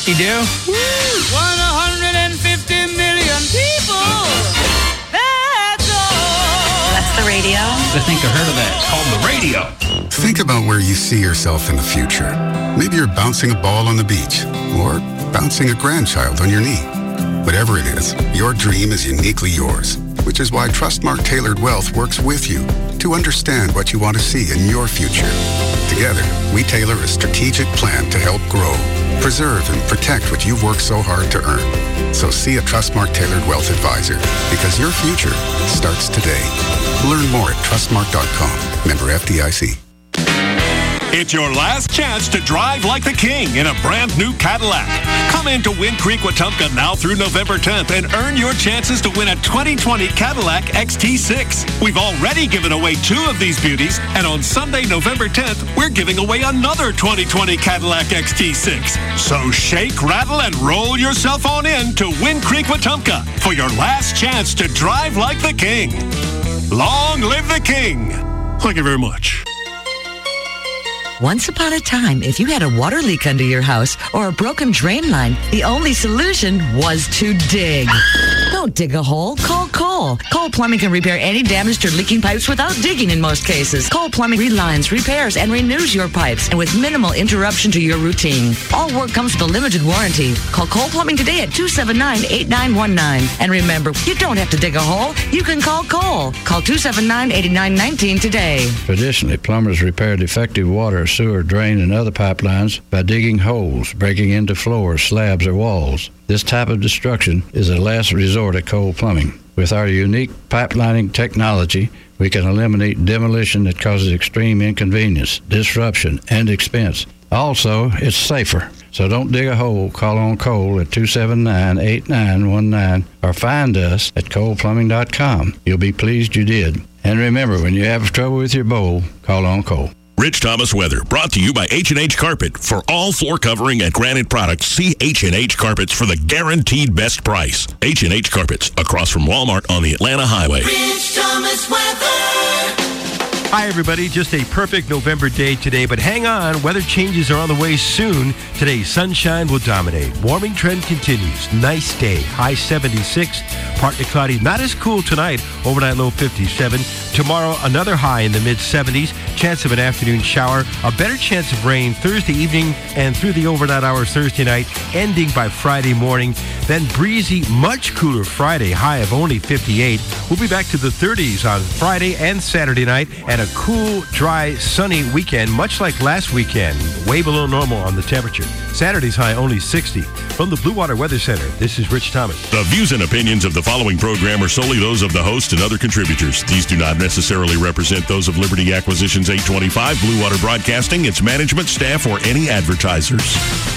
You do? 150 million people. That's all. That's the radio. I think I heard of that. It's called the radio. Think about where you see yourself in the future. Maybe you're bouncing a ball on the beach or bouncing a grandchild on your knee. Whatever it is, your dream is uniquely yours, which is why Trustmark Tailored Wealth works with you to understand what you want to see in your future. Together, we tailor a strategic plan to help grow, preserve, and protect what you've worked so hard to earn. So see a Trustmark Tailored Wealth Advisor, because your future starts today. Learn more at trustmark.com. Member FDIC. It's your last chance to drive like the king in a brand new Cadillac. Come into Wind Creek, Wetumpka now through November 10th and earn your chances to win a 2020 Cadillac XT6. We've already given away 2 of these beauties, and on Sunday, November 10th, we're giving away another 2020 Cadillac XT6. So shake, rattle, and roll yourself on in to Wind Creek, Wetumpka for your last chance to drive like the king. Long live the king. Thank you very much. Once upon a time, if you had a water leak under your house or a broken drain line, the only solution was to dig. Don't dig a hole. Call Cole. Cole Plumbing can repair any damaged or leaking pipes without digging in most cases. Cole Plumbing relines, repairs, and renews your pipes, and with minimal interruption to your routine. All work comes with a limited warranty. Call Cole Plumbing today at 279-8919. And remember, you don't have to dig a hole. You can call Cole. Call 279-8919 today. Traditionally, plumbers repair defective water, sewer, drain, and other pipelines by digging holes, breaking into floors, slabs, or walls. This type of destruction is a last resort at Cole Plumbing. With our unique pipelining technology, we can eliminate demolition that causes extreme inconvenience, disruption, and expense. Also, it's safer. So don't dig a hole. Call on Cole at 279-8919 or find us at coleplumbing.com. You'll be pleased you did. And remember, when you have trouble with your bowl, call on Cole. Rich Thomas Weather, brought to you by H&H Carpet. For all floor covering and granite products, see H&H Carpets for the guaranteed best price. H&H Carpets, across from Walmart on the Atlanta Highway. Rich Thomas Weather. Hi, everybody. Just a perfect November day today, but hang on. Weather changes are on the way soon. Today, sunshine will dominate. Warming trend continues. Nice day. High 76. Partly cloudy. Not as cool tonight. Overnight low 57. Tomorrow, another high in the mid-70s. Chance of an afternoon shower. A better chance of rain Thursday evening and through the overnight hours Thursday night, ending by Friday morning. Then breezy, much cooler Friday. High of only 58. We'll be back to the 30s on Friday and Saturday night. And a cool, dry, sunny weekend, much like last weekend, way below normal on the temperature. Saturday's high only 60. From the Blue Water Weather Center, this is Rich Thomas. The views and opinions of the following program are solely those of the host and other contributors. These do not necessarily represent those of Liberty Acquisitions 825, Blue Water Broadcasting, its management, staff, or any advertisers.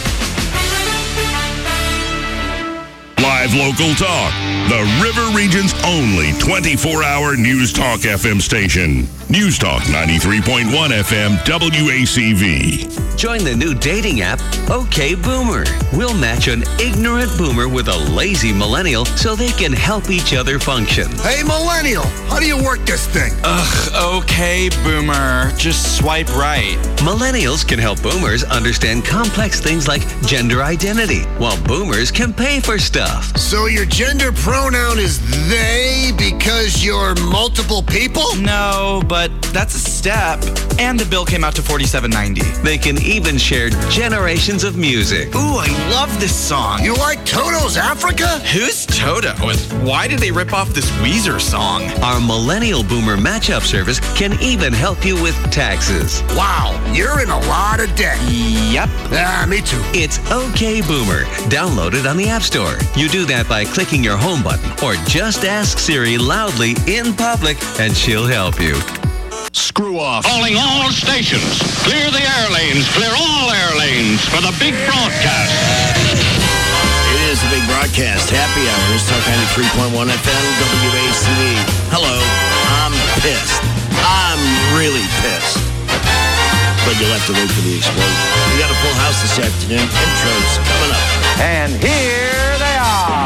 Live local talk. The River Region's only 24-hour News Talk FM station. News Talk 93.1 FM WACV. Join the new dating app, OK Boomer. We'll match an ignorant boomer with a lazy millennial so they can help each other function. Hey, millennial, how do you work this thing? OK Boomer. Just swipe right. Millennials can help boomers understand complex things like gender identity, while boomers can pay for stuff. So your gender pronoun is they because you're multiple people? No, but that's a step. And the bill came out to $47.90. They can even share generations of music. Ooh, I love this song. You like Toto's Africa? Who's Toto? And why did they rip off this Weezer song? Our Millennial Boomer Matchup service can even help you with taxes. Wow, you're in a lot of debt. Yep. Me too. It's OK Boomer. Download it on the App Store. You do that by clicking your home button or just ask Siri loudly in public and she'll help you. Screw off. Calling all stations. Clear the air lanes. Clear all air lanes for the big broadcast. It is the big broadcast. Happy Hours. Talk 93.1 FM WACV. Hello. I'm pissed. I'm really pissed. But you'll have to wait for the explosion. We got a full house this afternoon. Intros coming up. And here they are.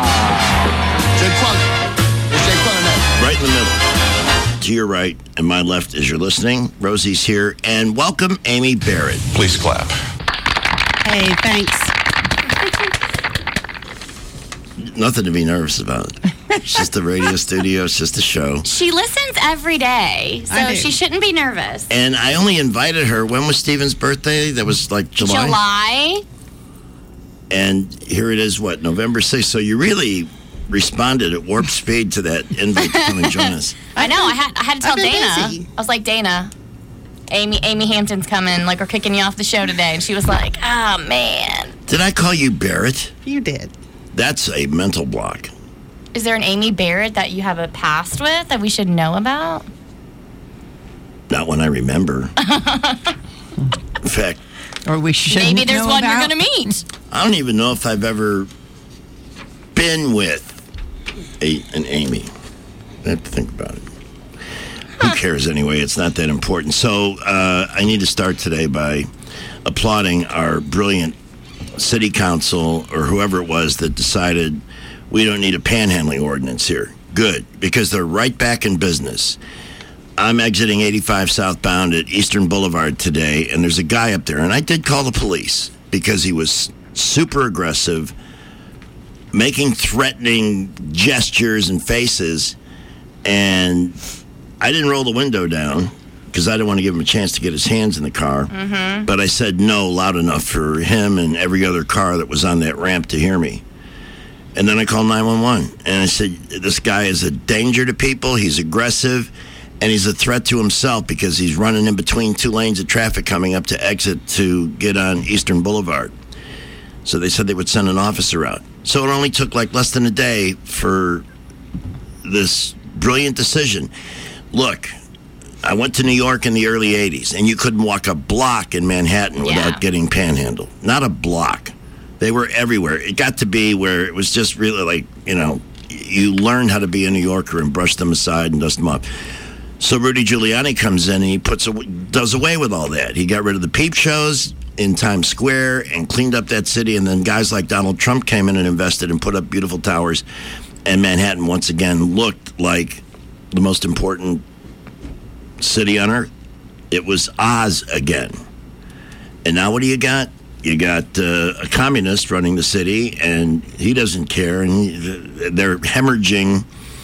Right in the middle. To your right and my left as you're listening, Rosie's here. And welcome, Amy Barrett. Please clap. Hey, thanks. Nothing to be nervous about. It's just a radio studio. It's just a show. She listens every day, so she shouldn't be nervous. And I only invited her. When was Steven's birthday? That was like July? July. And here it is, November 6th. So you really responded at warp speed to that invite to come and join us. I know. I had to tell Dana. Busy. I was like, Dana, Amy Hampton's coming. Like, we're kicking you off the show today. And she was like, oh, man. Did I call you Barrett? You did. That's a mental block. Is there an Amy Barrett that you have a past with that we should know about? Not one I remember. In fact, or we should. Maybe there's one you're going to meet. I don't even know if I've ever been with an Amy. I have to think about it. Who cares anyway? It's not that important. So I need to start today by applauding our brilliant city council or whoever it was that decided we don't need a panhandling ordinance here. Good, because they're right back in business. I'm exiting 85 southbound at Eastern Boulevard today, and there's a guy up there, and I did call the police because he was super aggressive, making threatening gestures and faces, and I didn't roll the window down because I didn't want to give him a chance to get his hands in the car. Mm-hmm. But I said no loud enough for him and every other car that was on that ramp to hear me. And then I called 911, and I said, this guy is a danger to people, he's aggressive, and he's a threat to himself because he's running in between two lanes of traffic coming up to exit to get on Eastern Boulevard. So they said they would send an officer out. So it only took like less than a day for this brilliant decision. Look, I went to New York in the early 80s, and you couldn't walk a block in Manhattan without getting panhandled. Not a block. They were everywhere. It got to be where it was just really like, you learned how to be a New Yorker and brush them aside and dust them off. So Rudy Giuliani comes in and he does away with all that. He got rid of the peep shows in Times Square and cleaned up that city. And then guys like Donald Trump came in and invested and put up beautiful towers. And Manhattan once again looked like the most important city on earth. It was Oz again. And now what do you got? You got a communist running the city, and he doesn't care. And they're hemorrhaging,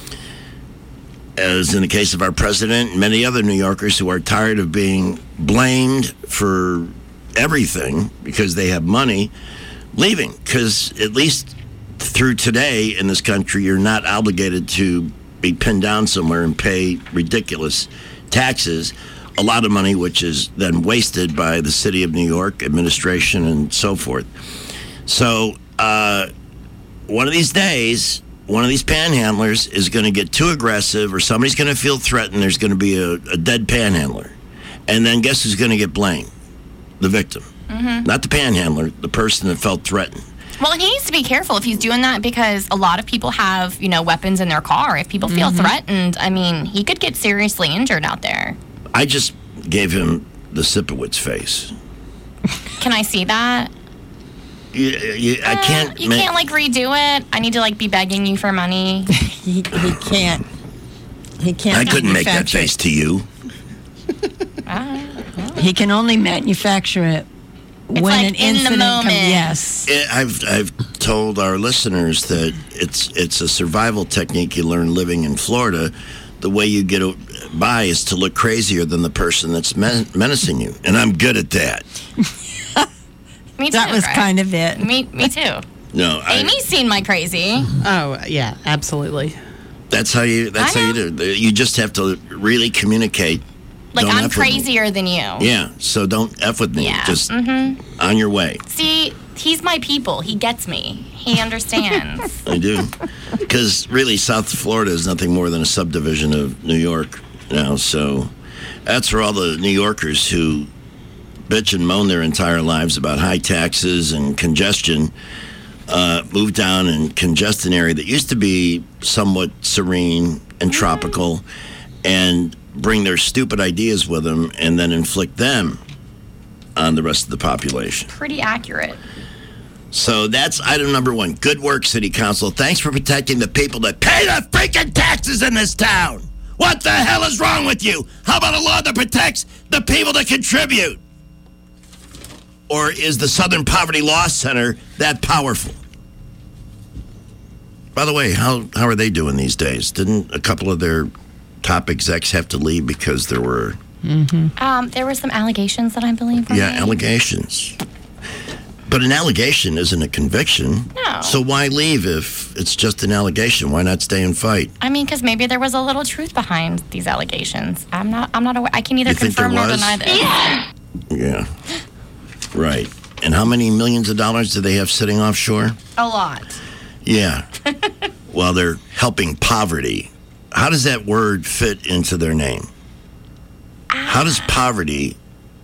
as in the case of our president and many other New Yorkers who are tired of being blamed for everything because they have money, leaving. Because at least through today in this country, you're not obligated to be pinned down somewhere and pay ridiculous taxes, a lot of money which is then wasted by the city of New York administration and so forth. So one of these days, one of these panhandlers is going to get too aggressive, or somebody's going to feel threatened. There's going to be a dead panhandler. And then guess who's going to get blamed? The victim. Mm-hmm. Not the panhandler, the person that felt threatened. Well, he needs to be careful if he's doing that, because a lot of people have, weapons in their car. If people feel threatened, he could get seriously injured out there. I just gave him the Sipowicz face. Can I see that? I can't. You can't redo it. I need to be begging you for money. He can't. He can't. I couldn't make that face to you. He can only manufacture it when an incident comes. Yes. I've told our listeners that it's a survival technique you learn living in Florida. The way you get by is to look crazier than the person that's menacing you, and I'm good at that. Me too. That was kind of it. Me too. No, Amy's seen my crazy. Oh yeah, absolutely. That's how you do. You just have to really communicate. I'm crazier than you. Yeah, so don't F with me. Yeah. Just on your way. See, he's my people. He gets me. He understands. I do. Because really, South Florida is nothing more than a subdivision of New York now. So that's for all the New Yorkers who bitch and moan their entire lives about high taxes and congestion. Move down and congest an area that used to be somewhat serene and tropical, and bring their stupid ideas with them and then inflict them on the rest of the population. Pretty accurate. So that's item number one. Good work, City Council. Thanks for protecting the people that pay the freaking taxes in this town. What the hell is wrong with you? How about a law that protects the people that contribute? Or is the Southern Poverty Law Center that powerful? By the way, how are they doing these days? Didn't a couple of their top execs have to leave because there were... There were some allegations that I believe were made. Allegations. But an allegation isn't a conviction. No. So why leave if it's just an allegation? Why not stay and fight? I mean, because maybe there was a little truth behind these allegations. I'm not aware. I can neither confirm nor deny this. Yeah. Right. And how many millions of dollars do they have sitting offshore? A lot. Yeah. Well, they're helping poverty. How does that word fit into their name? How is poverty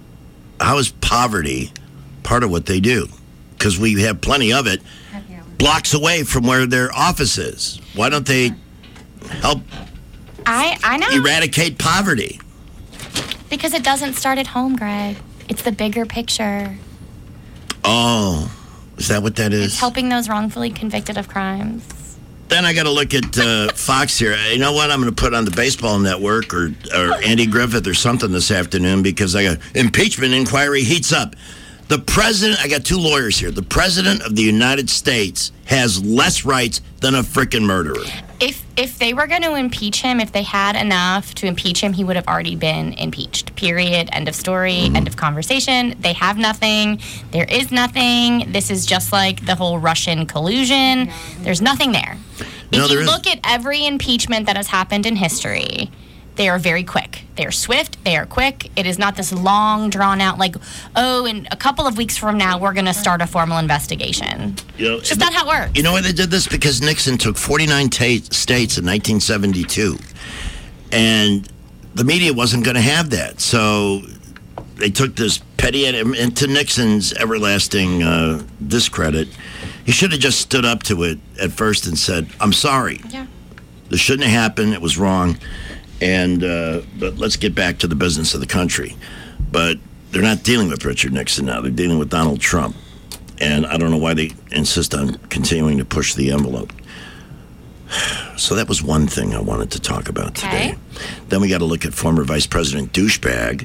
part of what they do? Because we have plenty of it blocks away from where their office is. Why don't they help I know. eradicate poverty? Because it doesn't start at home, Greg. It's the bigger picture. Oh, is that what that is? It's helping those wrongfully convicted of crimes. Then I got to look at Fox here. You know what? I'm going to put on the baseball network or Andy Griffith or something this afternoon because I got impeachment inquiry heats up. The president, I got two lawyers here. The president of the United States has less rights than a frickin' murderer. If they were going to impeach him, if they had enough to impeach him, he would have already been impeached. Period. End of story. End of conversation. They have nothing. There is nothing. This is just like the whole Russian collusion. There's nothing there. If you look at every impeachment that has happened in history, they are very quick. They are swift. They are quick. It is not this long, drawn-out, like, in a couple of weeks from now, we're going to start a formal investigation. It's just not how it works. You know why they did this? Because Nixon took 49 states in 1972. And the media wasn't going to have that. So they took this petty, and to Nixon's everlasting discredit, he should have just stood up to it at first and said, I'm sorry. Yeah. This shouldn't have happened. It was wrong. And but let's get back to the business of the country. But they're not dealing with Richard Nixon now. They're dealing with Donald Trump. And I don't know why they insist on continuing to push the envelope. So that was one thing I wanted to talk about today. Then we got to look at former Vice President Douchebag.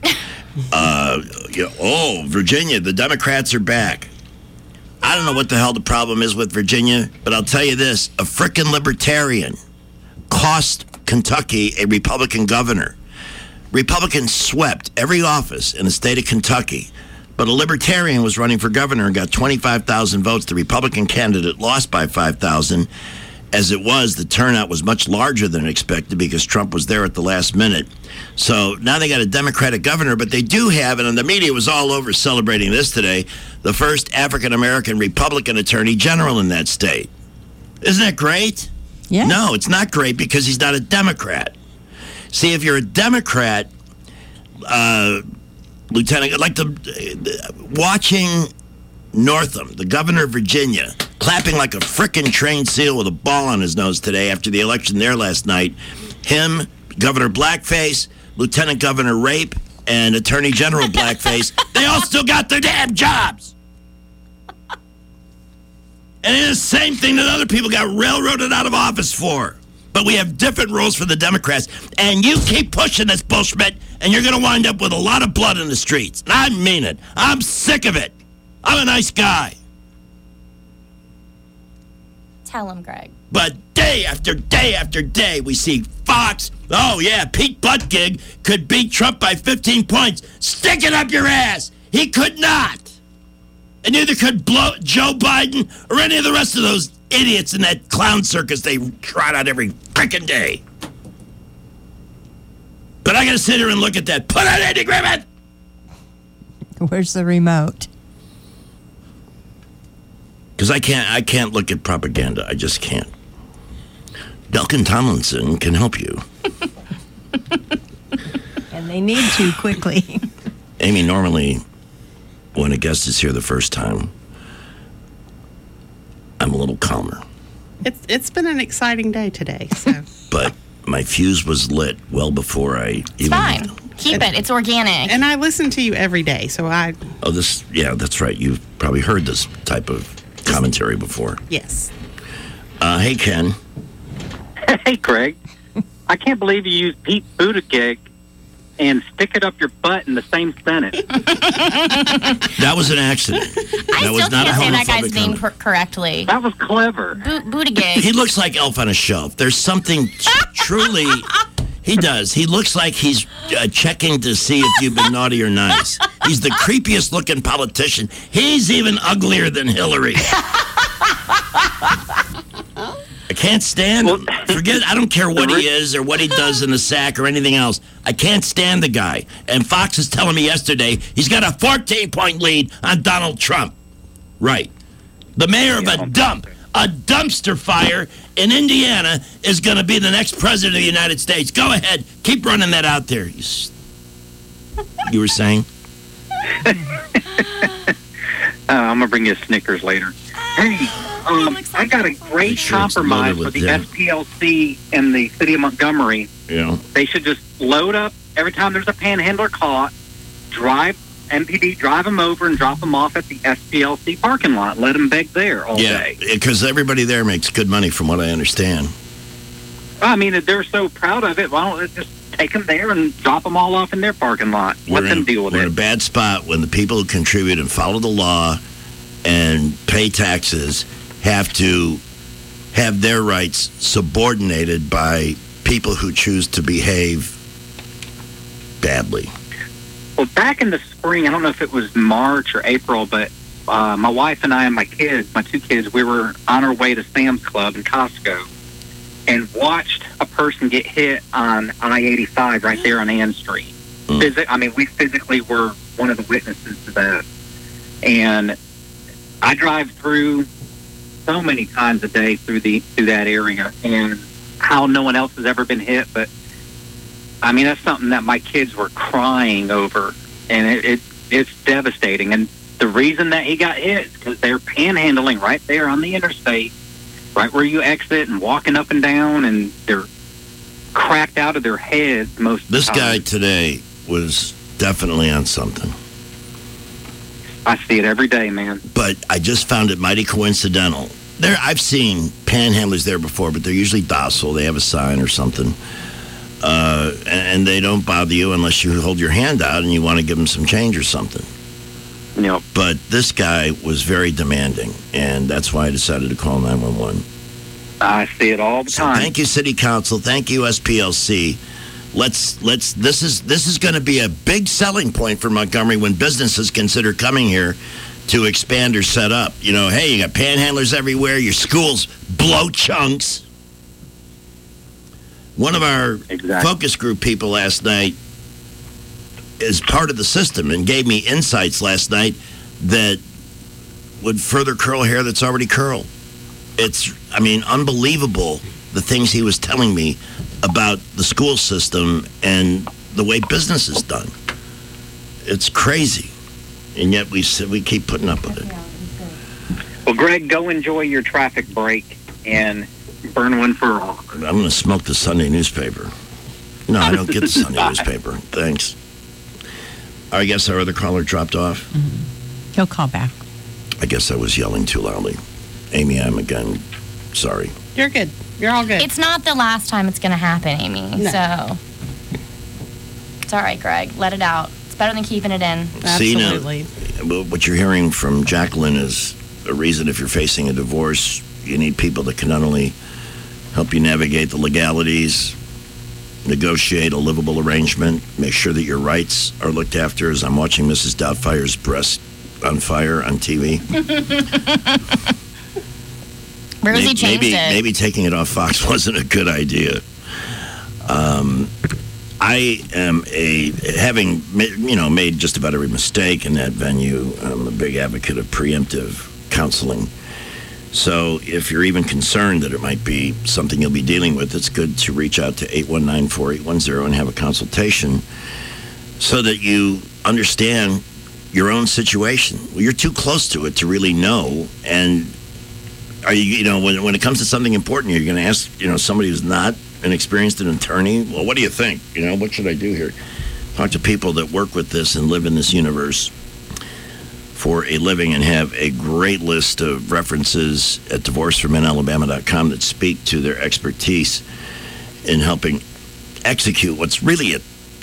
Virginia, the Democrats are back. I don't know what the hell the problem is with Virginia, but I'll tell you this. A frickin' libertarian cost Kentucky a Republican governor. Republicans swept every office in the state of Kentucky, but a libertarian was running for governor and got 25,000 votes. The Republican candidate lost by 5,000. As it was, the turnout was much larger than expected because Trump was there at the last minute. So now they got a Democratic governor, but they do have, and the media was all over celebrating this today, the first African-American Republican attorney general in that state. Isn't that great? Yeah. No, it's not great because he's not a Democrat. See, if you're a Democrat, Lieutenant, watching Northam, the governor of Virginia, clapping like a frickin' trained seal with a ball on his nose today after the election there last night. Him, Governor Blackface, Lieutenant Governor Rape, and Attorney General Blackface, they all still got their damn jobs. And it's the same thing that other people got railroaded out of office for. But we have different rules for the Democrats. And you keep pushing this bullshit, and you're going to wind up with a lot of blood in the streets. And I mean it. I'm sick of it. I'm a nice guy. Tell him, Greg. But day after day after day, we see Fox. Oh, yeah, Pete Buttigieg could beat Trump by 15 points. Stick it up your ass. He could not. And neither could Joe Biden or any of the rest of those idiots in that clown circus they trot out every freaking day. But I got to sit here and look at that. Put on Andy Griffith! Where's the remote? Because I can't look at propaganda. I just can't. Duncan Tomlinson can help you. And they need to quickly. Amy, normally, when a guest is here the first time, I'm a little calmer. It's been an exciting day today. So. But my fuse was lit well before I It's fine. Keep it. It's organic. And I listen to you every day, so I... Oh, that's right. You've probably heard this type of commentary before. Yes. Hey, Ken. Hey, Craig. I can't believe you used Pete Buttigieg and stick it up your butt in the same sentence. That was an accident. I was still not can't a say that guy's homophobic name comment. correctly. That was clever. Buttigieg. He looks like Elf on a Shelf. There's something truly... He does. He looks like he's checking to see if you've been naughty or nice. He's the creepiest looking politician. He's even uglier than Hillary. I can't stand him. Forget, I don't care what he is or what he does in the sack or anything else. I can't stand the guy. And Fox is telling me yesterday he's got a 14-point lead on Donald Trump. Right. The mayor of a dumpster fire in Indiana is going to be the next president of the United States. Go ahead. Keep running that out there. You were saying? I'm going to bring you a Snickers later. Hey, I got a great compromise for the SPLC in the city of Montgomery. Yeah. They should just load up every time there's a panhandler caught, MPD drive them over and drop them off at the SPLC parking lot. Let them beg there all day. Yeah, because everybody there makes good money from what I understand. I mean, if they're so proud of it, why don't they just take them there and drop them all off in their parking lot? Let them deal with it. We're in a bad spot when the people who contribute and follow the law and pay taxes have to have their rights subordinated by people who choose to behave badly. Well, back in the spring, I don't know if it was March or April, but my wife and I and my two kids, we were on our way to Sam's Club and Costco and watched a person get hit on I-85 right there on Ann Street. We physically were one of the witnesses to that. And I drive through so many times a day through that area, and how no one else has ever been hit, but I mean, that's something that my kids were crying over, and it's devastating. And the reason that he got hit is because they're panhandling right there on the interstate, right where you exit, and walking up and down, and they're cracked out of their heads most of the time. This guy today was definitely on something. I see it every day, man. But I just found it mighty coincidental. I've seen panhandlers there before, but they're usually docile. They have a sign or something. And they don't bother you unless you hold your hand out and you want to give them some change or something. Yep. But this guy was very demanding, and that's why I decided to call 911. I see it all the time. Thank you, City Council. Thank you, SPLC. This is going to be a big selling point for Montgomery when businesses consider coming here to expand or set up. You know, hey, you got panhandlers everywhere. Your schools blow chunks. One of our focus group people last night is part of the system and gave me insights last night that would further curl hair that's already curled. It's, unbelievable the things he was telling me about the school system and the way business is done. It's crazy. And yet we keep putting up with it. Well, Greg, go enjoy your traffic break and burn one for all. I'm going to smoke the Sunday newspaper. No, I don't get the Sunday newspaper. Thanks. I guess our other caller dropped off. Mm-hmm. He'll call back. I guess I was yelling too loudly. Amy, I'm again sorry. You're good. You're all good. It's not the last time it's going to happen, Amy. No. So it's all right, Greg. Let it out. It's better than keeping it in. Absolutely. What you're hearing from Jacqueline is a reason if you're facing a divorce, you need people that can not only help you navigate the legalities, negotiate a livable arrangement, make sure that your rights are looked after. As I'm watching Mrs. Doubtfire's breast on fire on TV. Rosie changed it. Maybe taking it off Fox wasn't a good idea. I am having made just about every mistake in that venue. I'm a big advocate of preemptive counseling. So if you're even concerned that it might be something you'll be dealing with, it's good to reach out to 819-4810 and have a consultation so that you understand your own situation. Well, you're too close to it to really know. And are you, when it comes to something important, you're going to ask, somebody who's not an experienced attorney, well, what do you think? What should I do here? Talk to people that work with this and live in this universe for a living and have a great list of references at divorceformenalabama.com that speak to their expertise in helping execute what's really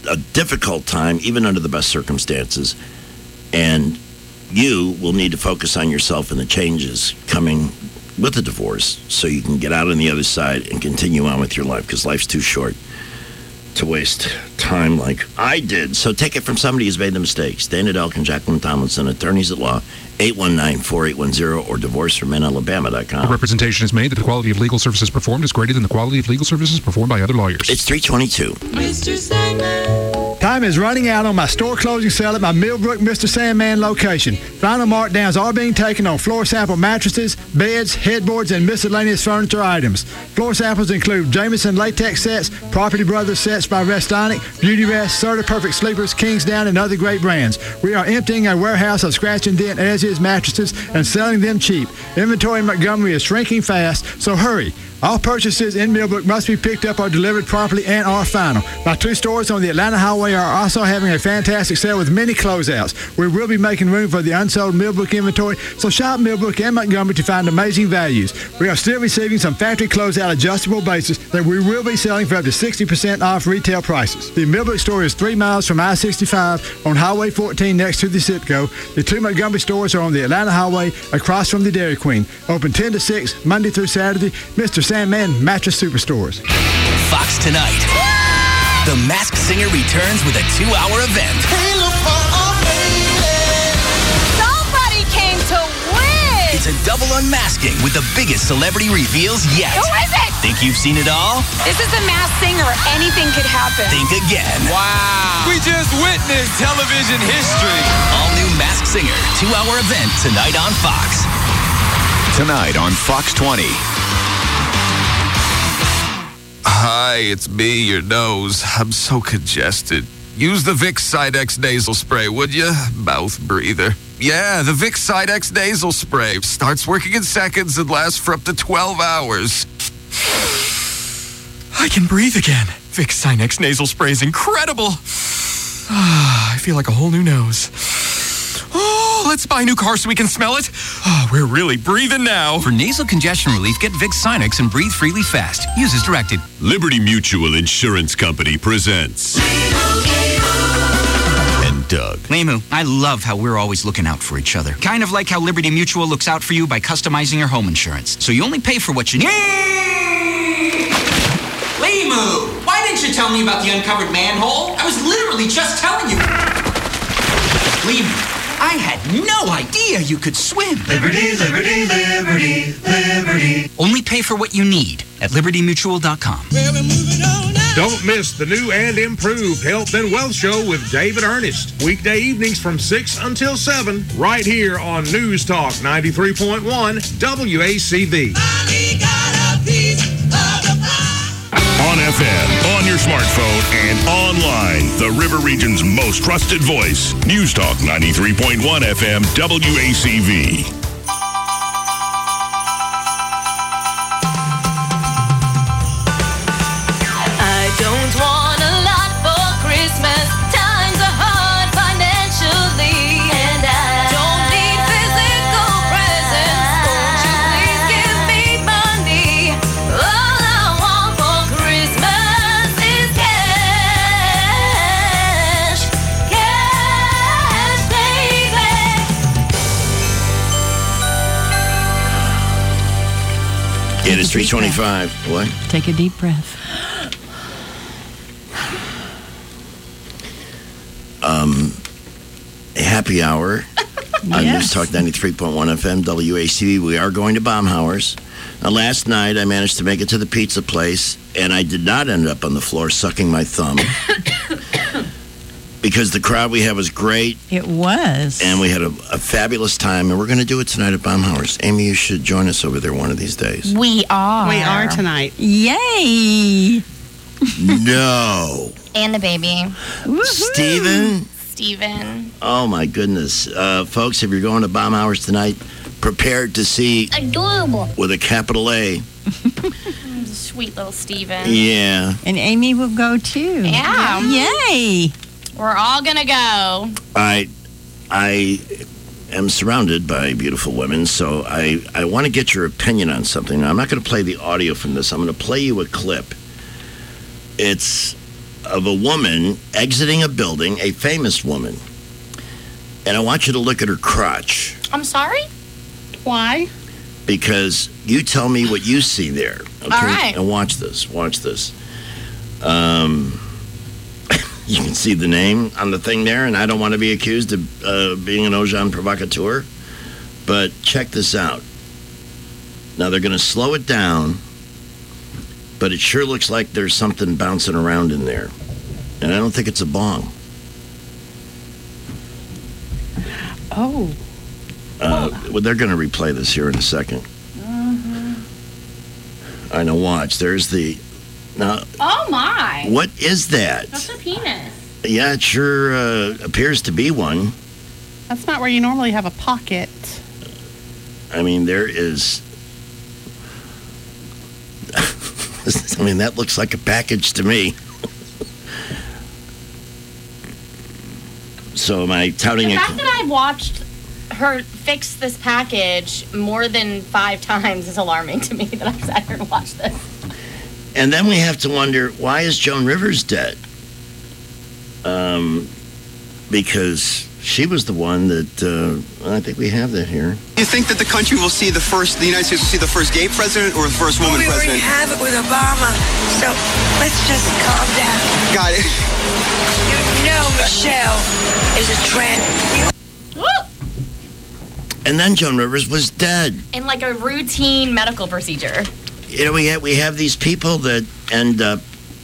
a difficult time, even under the best circumstances. And you will need to focus on yourself and the changes coming with the divorce so you can get out on the other side and continue on with your life, because life's too short to waste time like I did. So take it from somebody who's made the mistakes. Dana Delk and Jacqueline Tomlinson, attorneys at law, 819-4810 or divorceformenalabama.com. Representation is made that the quality of legal services performed is greater than the quality of legal services performed by other lawyers. It's 322. Mr. Sandman. Time is running out on my store closing sale at my Millbrook Mr. Sandman location. Final markdowns are being taken on floor sample mattresses, beds, headboards, and miscellaneous furniture items. Floor samples include Jameson latex sets, Property Brothers sets by Restonic, Beauty Rest, Serta Perfect Sleepers, Kingsdown, and other great brands. We are emptying our warehouse of scratch and dent as-is mattresses and selling them cheap. Inventory in Montgomery is shrinking fast, so hurry. All purchases in Millbrook must be picked up or delivered promptly and are final. My 2 stores on the Atlanta Highway are also having a fantastic sale with many closeouts. We will be making room for the unsold Millbrook inventory, so shop Millbrook and Montgomery to find amazing values. We are still receiving some factory closeout adjustable bases that we will be selling for up to 60% off retail prices. The Millbrook store is 3 miles from I-65 on Highway 14 next to the Citgo. The 2 Montgomery stores are on the Atlanta Highway across from the Dairy Queen. Open 10 to 6, Monday through Saturday. Mr. Sandman Mattress Superstores. Fox tonight. The Masked Singer returns with a 2-hour event. Somebody came to win! It's a double unmasking with the biggest celebrity reveals yet. Who is it? Think you've seen it all? This is the Masked Singer. Anything could happen. Think again. Wow. We just witnessed television history. All new Masked Singer 2-hour event tonight on Fox. Tonight on Fox 20. Hi, it's me, your nose. I'm so congested. Use the Vicks Sidex nasal spray, would you? Mouth breather. Yeah, the Vicks Sidex nasal spray starts working in seconds and lasts for up to 12 hours. I can breathe again. Vicks Sinex nasal spray is incredible. I feel like a whole new nose. Oh, let's buy a new car so we can smell it. Oh, we're really breathing now. For nasal congestion relief, get Vicks Sinex and breathe freely fast. Use as directed. Liberty Mutual Insurance Company presents and Doug. Limu, I love how we're always looking out for each other. Kind of like how Liberty Mutual looks out for you by customizing your home insurance. So you only pay for what you need. Limu, why didn't you tell me about the uncovered manhole? I was literally just telling you. Limu, I had no idea you could swim. Liberty, liberty, liberty, liberty. Only pay for what you need at libertymutual.com. Don't miss the new and improved Health and Wealth Show with David Ernest. Weekday evenings from 6 until 7, right here on News Talk 93.1 WACV. On FM, on your smartphone, and online. The River Region's most trusted voice. News Talk 93.1 FM WACV. I don't want a lot for Christmas. Times are hard financially, and I don't need physical presents. Won't you please give me money? All I want for Christmas is cash, cash, baby. It is 325. What? Take a deep breath. A happy hour on News Talk 93.1 FM WACV. We are going to Baumhauer's. Now, last night I managed to make it to the pizza place, and I did not end up on the floor sucking my thumb because the crowd we had was great. It was. And we had a fabulous time, and we're going to do it tonight at Baumhauer's. Amy, you should join us over there one of these days. We are. We are tonight. Yay! No. And the baby. Steven? Steven. Oh, my goodness. Folks, if you're going to Baumhauer's tonight, prepared to see... Adorable. With a capital A. Sweet little Steven. Yeah. And Amy will go too. Yeah. Yay! We're all gonna go. I am surrounded by beautiful women, so I want to get your opinion on something. Now, I'm not going to play the audio from this. I'm going to play you a clip. It's of a woman exiting a building, a famous woman. And I want you to look at her crotch. I'm sorry? Why? Because you tell me what you see there. Okay? All right. And watch this. You can see the name on the thing there, and I don't want to be accused of being an Ojan provocateur. But check this out. Now, they're going to slow it down, but it sure looks like there's something bouncing around in there. And I don't think it's a bong. Oh. Well, they're going to replay this here in a second. I know, watch. There's the... Now, oh, my. What is that? That's a penis. Yeah, it sure appears to be one. That's not where you normally have a pocket. I mean, there is... I mean, that looks like a package to me. So am I touting the it? fact that I watched her fix this package more than 5 times is alarming to me that I've sat here and watched this. And then we have to wonder, why is Joan Rivers dead? Because she was the one that, I think we have that here. You think that the country will see the United States will see the first gay president or the first woman president? We already have it with Obama, so let's just calm down. Got it. You know Michelle is a trend. And then Joan Rivers was dead. In like a routine medical procedure. You know, we have these people that end up,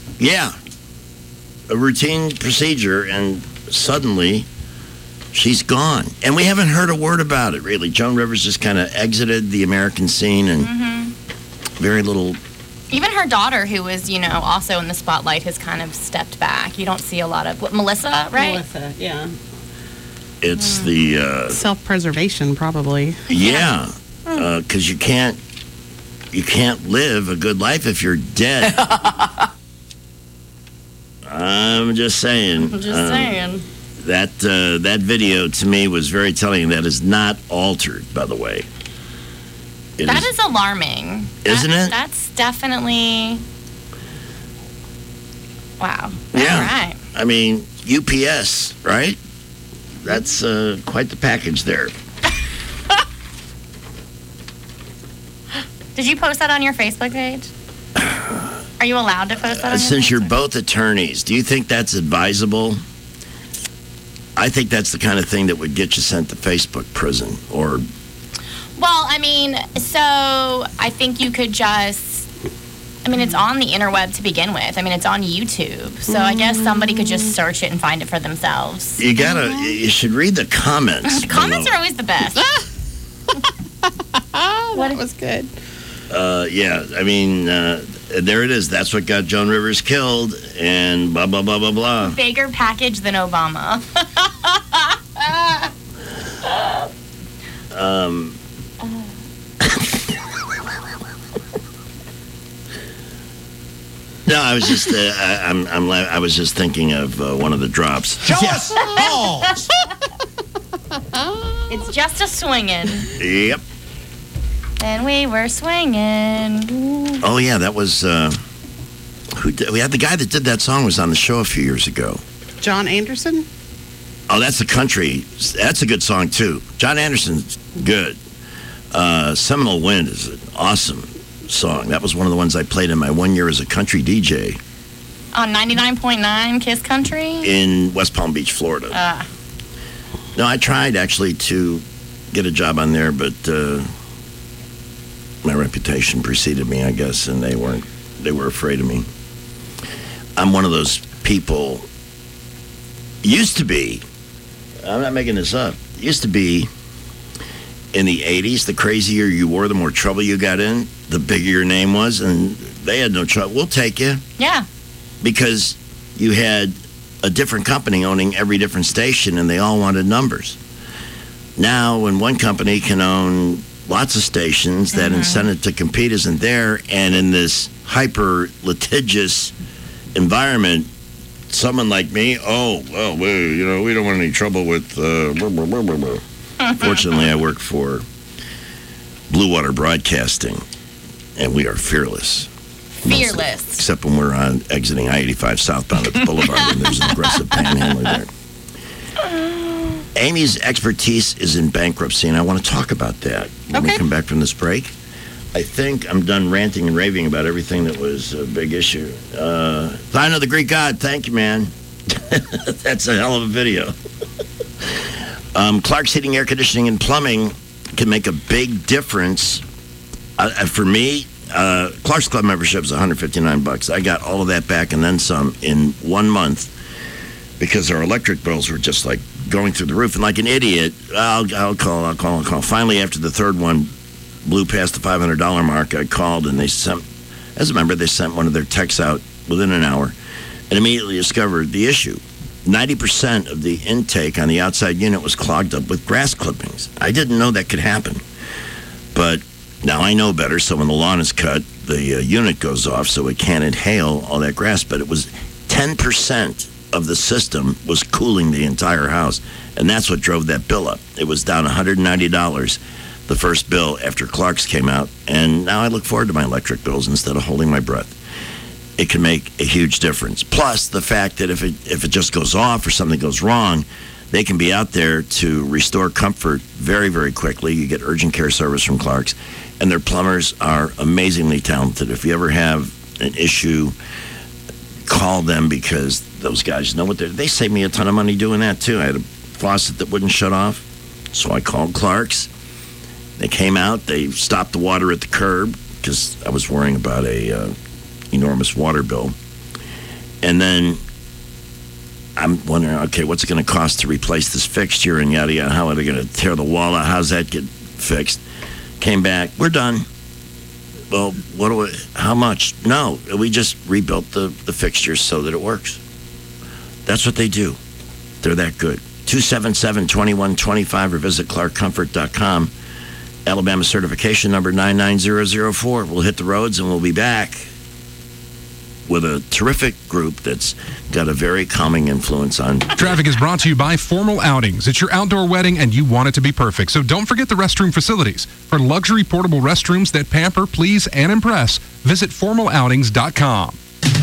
a routine procedure, and suddenly she's gone. And we haven't heard a word about it, really. Joan Rivers just kind of exited the American scene, and very little... Even her daughter, who was, also in the spotlight, has kind of stepped back. You don't see a lot of... Melissa, right? Melissa, yeah. It's the... self-preservation, probably. Yeah, because you can't live a good life if you're dead. I'm just saying. That video to me was very telling. That is not altered, by the way. That is alarming. Isn't it? That's definitely... Wow. Yeah. All right. I mean, UPS, right? That's quite the package there. Did you post that on your Facebook page? Are you allowed to post that on Since you're both attorneys, do you think that's advisable? I think that's the kind of thing that would get you sent to Facebook prison or... Well, I mean, so I think you could just... I mean, it's on the interweb to begin with. I mean, it's on YouTube. So I guess somebody could just search it and find it for themselves. You should read the comments. The comments are always the best. That was good. Yeah, I mean, there it is. That's what got Joan Rivers killed, and blah, blah, blah, blah, blah. Bigger package than Obama. No, I was just, I was just thinking of one of the drops. Show us balls! It's just a swinging. Yep. And we were swinging. Oh, yeah, that was, we had the guy that did that song was on the show a few years ago. John Anderson? Oh, that's the country. That's a good song, too. John Anderson's good. Seminole Wind is an awesome song. That was one of the ones I played in my 1 year as a country DJ. On 99.9 Kiss Country? In West Palm Beach, Florida. No, I tried, actually, to get a job on there, but... my reputation preceded me, I guess, and they were afraid of me. I'm one of those people, used to be, I'm not making this up, used to be in the 80s, the crazier you were, the more trouble you got in, the bigger your name was, and they had no trouble. We'll take you. Yeah. Because you had a different company owning every different station, and they all wanted numbers. Now, when one company can own lots of stations, that incentive to compete isn't there, and in this hyper litigious environment, someone like me, we don't want any trouble with Fortunately, I work for Blue Water Broadcasting, and we are fearless. Fearless. Except when we're exiting I-85 southbound at the Boulevard and there's an aggressive panhandler there. Amy's expertise is in bankruptcy, and I want to talk about that when we come back from this break. I think I'm done ranting and raving about everything that was a big issue. Sign of the Greek god, thank you, man. That's a hell of a video. Clark's Heating, Air Conditioning, and Plumbing can make a big difference. For me, Clark's Club membership is $159. I got all of that back and then some in 1 month because our electric bills were just like going through the roof. And like an idiot, I'll call. Finally, after the third one blew past the $500 mark, I called and they sent, as a member, they sent one of their techs out within an hour and immediately discovered the issue. 90% of the intake on the outside unit was clogged up with grass clippings. I didn't know that could happen. But now I know better, so when the lawn is cut, the unit goes off so it can't inhale all that grass. But it was 10% of the system was cooling the entire house, and that's what drove that bill up. It was down $190, the first bill after Clark's came out, and now I look forward to my electric bills instead of holding my breath. It can make a huge difference. Plus, the fact that if it just goes off or something goes wrong, they can be out there to restore comfort very, very quickly. You get urgent care service from Clark's, and their plumbers are amazingly talented. If you ever have an issue, call them because those guys know what they saved me a ton of money doing that, too. I had a faucet that wouldn't shut off, so I called Clark's. They came out. They stopped the water at the curb because I was worrying about a enormous water bill. And then I'm wondering, okay, what's it going to cost to replace this fixture and yada yada? How are they going to tear the wall out? How's that get fixed? Came back, we're done. Well, how much? No, we just rebuilt the fixtures so that it works. That's what they do. They're that good. 277-2125 or visit clarkcomfort.com. Alabama certification number 99004. We'll hit the roads and we'll be back with a terrific group that's got a very calming influence on. Traffic is brought to you by Formal Outings. It's your outdoor wedding and you want it to be perfect. So don't forget the restroom facilities. For luxury portable restrooms that pamper, please, and impress, visit formaloutings.com.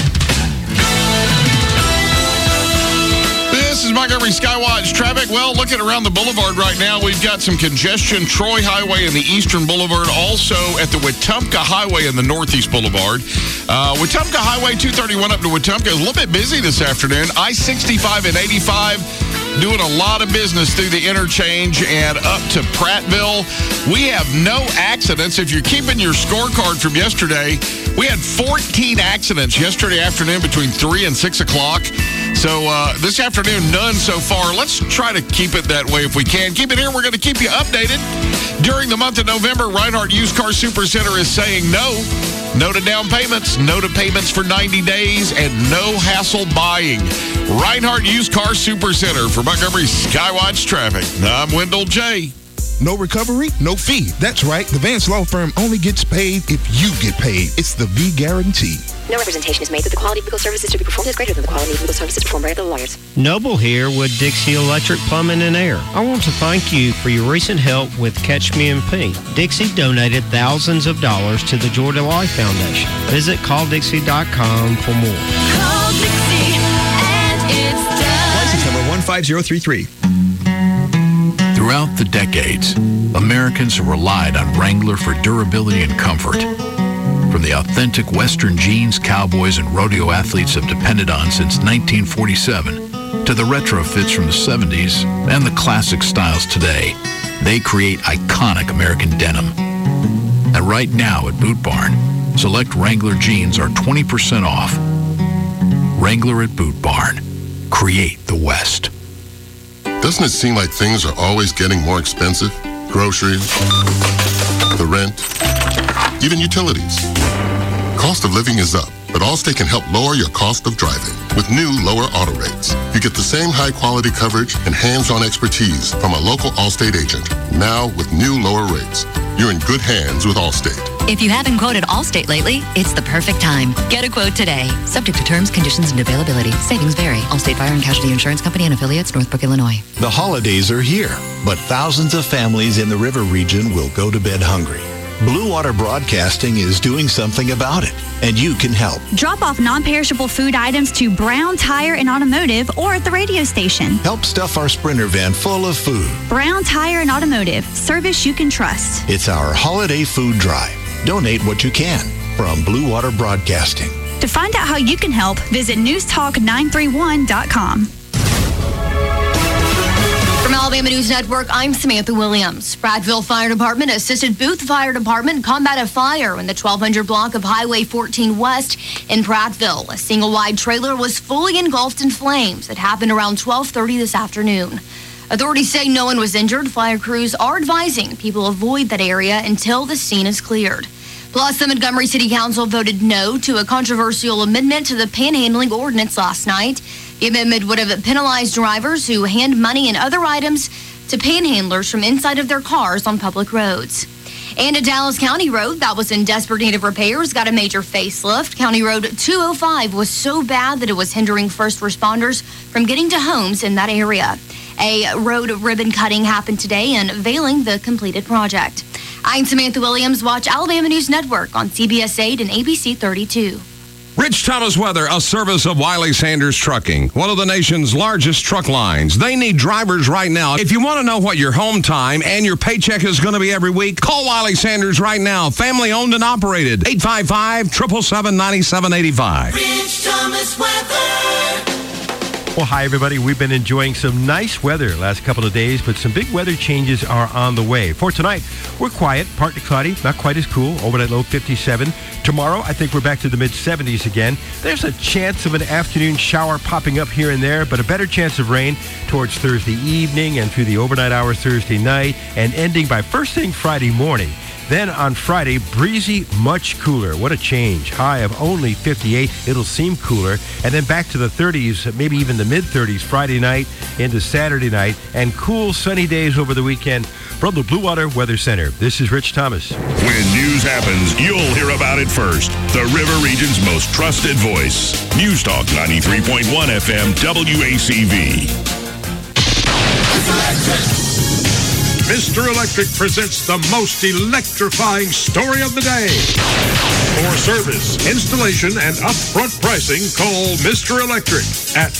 This is Montgomery Skywatch traffic. Well, looking around the boulevard right now, we've got some congestion. Troy Highway and the Eastern Boulevard, also at the Wetumpka Highway and the Northeast Boulevard. Wetumpka Highway 231 up to Wetumpka is a little bit busy this afternoon. I-65 and 85 doing a lot of business through the interchange and up to Prattville. We have no accidents. If you're keeping your scorecard from yesterday, we had 14 accidents yesterday afternoon between 3 and 6 o'clock. So this afternoon, none so far. Let's try to keep it that way if we can. Keep it here. We're going to keep you updated. During the month of November, Reinhardt Used Car Supercenter is saying no. No to down payments, no to payments for 90 days, and no hassle buying. Reinhardt Used Car Supercenter for Montgomery Skywatch Traffic. I'm Wendell J. No recovery, no fee. That's right. The Vance Law Firm only gets paid if you get paid. It's the V Guarantee. No representation is made that the quality of legal services to be performed is greater than the quality of legal services performed by other lawyers. Noble here with Dixie Electric Plumbing and Air. I want to thank you for your recent help with Catch Me in Pink. Dixie donated thousands of dollars to the Georgia Life Foundation. Visit calldixie.com for more. Call Dixie and it's done. License number 15033. Throughout the decades, Americans have relied on Wrangler for durability and comfort. From the authentic Western jeans cowboys and rodeo athletes have depended on since 1947, to the retro fits from the 70s and the classic styles today, they create iconic American denim. And right now at Boot Barn, select Wrangler jeans are 20% off. Wrangler at Boot Barn. Create the West. Doesn't it seem like things are always getting more expensive? Groceries, the rent, even utilities. Cost of living is up, but Allstate can help lower your cost of driving with new lower auto rates. You get the same high-quality coverage and hands-on expertise from a local Allstate agent. Now with new lower rates, you're in good hands with Allstate. If you haven't quoted Allstate lately, it's the perfect time. Get a quote today. Subject to terms, conditions, and availability. Savings vary. Allstate Fire and Casualty Insurance Company and affiliates, Northbrook, Illinois. The holidays are here, but thousands of families in the river region will go to bed hungry. Blue Water Broadcasting is doing something about it, and you can help. Drop off non-perishable food items to Brown Tire and Automotive or at the radio station. Help stuff our Sprinter van full of food. Brown Tire and Automotive. Service you can trust. It's our holiday food drive. Donate what you can from Blue Water Broadcasting. To find out how you can help, visit newstalk931.com. From Alabama News Network, I'm Samantha Williams. Prattville Fire Department assisted Booth Fire Department combat a fire in the 1200 block of Highway 14 West in Prattville. A single-wide trailer was fully engulfed in flames. It happened around 12:30 this afternoon. Authorities say no one was injured. Fire crews are advising people avoid that area until the scene is cleared. Plus, the Montgomery City Council voted no to a controversial amendment to the panhandling ordinance last night. The amendment would have penalized drivers who hand money and other items to panhandlers from inside of their cars on public roads. And a Dallas County road that was in desperate need of repairs got a major facelift. County Road 205 was so bad that it was hindering first responders from getting to homes in that area. A road ribbon cutting happened today, unveiling the completed project. I'm Samantha Williams. Watch Alabama News Network on CBS 8 and ABC 32. Rich Thomas Weather, a service of Wiley Sanders Trucking, one of the nation's largest truck lines. They need drivers right now. If you want to know what your home time and your paycheck is going to be every week, call Wiley Sanders right now. Family owned and operated. 855-777-9785. Rich Thomas Weather. Well, hi, everybody. We've been enjoying some nice weather last couple of days, but some big weather changes are on the way. For tonight, we're quiet, partly cloudy, not quite as cool, overnight low 57. Tomorrow, I think we're back to the mid-70s again. There's a chance of an afternoon shower popping up here and there, but a better chance of rain towards Thursday evening and through the overnight hours Thursday night, and ending by first thing Friday morning. Then on Friday, breezy, much cooler. What a change. High of only 58. It'll seem cooler. And then back to the 30s, maybe even the mid-30s Friday night into Saturday night. And cool, sunny days over the weekend. From the Blue Water Weather Center, this is Rich Thomas. When news happens, you'll hear about it first. The River Region's most trusted voice. News Talk 93.1 FM WACV. Mr. Electric presents the most electrifying story of the day. For service, installation, and upfront pricing, call Mr. Electric at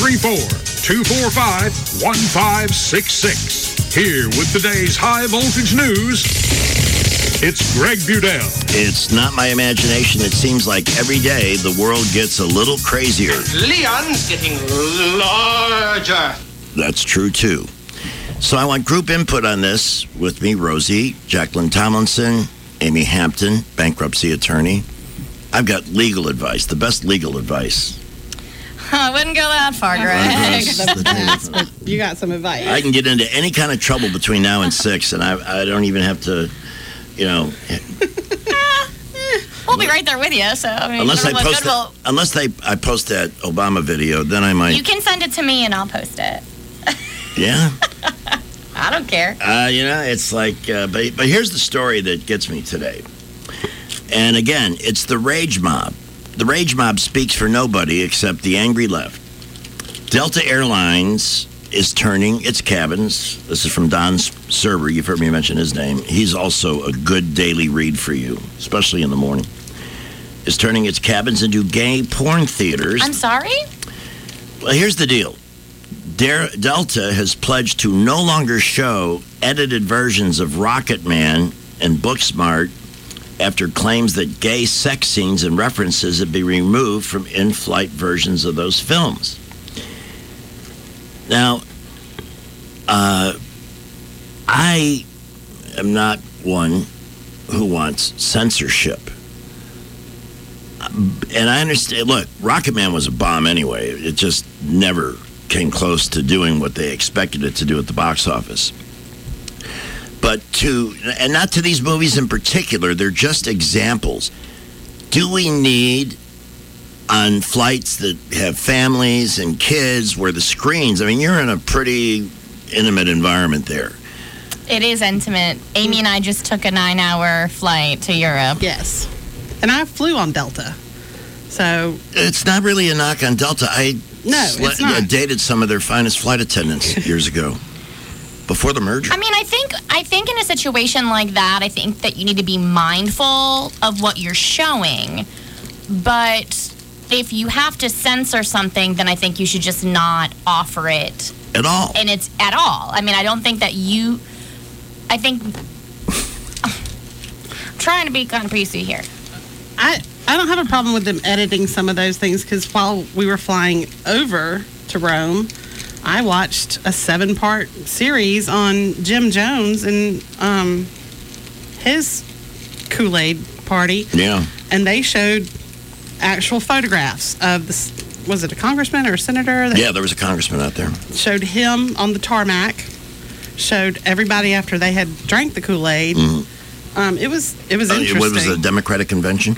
334-245-1566. Here with today's high voltage news, it's Greg Budell. It's not my imagination. It seems like every day the world gets a little crazier. Leon's getting larger. That's true, too. So I want group input on this with me, Rosie, Jacqueline Tomlinson, Amy Hampton, bankruptcy attorney. I've got legal advice, the best legal advice. I wouldn't go that far, Greg. You got some advice. I can get into any kind of trouble between now and 6, and I don't even have to, you know. We'll be right there with you. So I mean, unless I post that Obama video, then I might. You can send it to me and I'll post it. Yeah. I don't care. You know, it's like, but here's the story that gets me today. And again, it's the rage mob. The rage mob speaks for nobody except the angry left. Delta Airlines is turning its cabins. This is from Don Serber. You've heard me mention his name. He's also a good daily read for you, especially in the morning. Is turning its cabins into gay porn theaters. I'm sorry? Well, here's the deal. Delta has pledged to no longer show edited versions of Rocket Man and Booksmart after claims that gay sex scenes and references have been removed from in-flight versions of those films. Now, I am not one who wants censorship. And I understand, look, Rocket Man was a bomb anyway. It just never came close to doing what they expected it to do at the box office. But and not to these movies in particular, they're just examples. Do we need, on flights that have families and kids, where the screens, I mean, you're in a pretty intimate environment there. It is intimate. Amy and I just took a 9-hour flight to Europe. Yes. And I flew on Delta. So it's not really a knock on Delta. It's not. I dated some of their finest flight attendants years ago. before the merger. I mean, I think in a situation like that, I think that you need to be mindful of what you're showing. But if you have to censor something, then I think you should just not offer it at all. And it's at all. I mean, I don't think that you. I think. I'm trying to be kind of PC here. I don't have a problem with them editing some of those things because while we were flying over to Rome, I watched a 7-part series on Jim Jones and his Kool-Aid party. Yeah. And they showed actual photographs of was it a congressman or a senator? Yeah, there was a congressman out there. Showed him on the tarmac. Showed everybody after they had drank the Kool-Aid. Mm. It was interesting. What was the Democratic convention?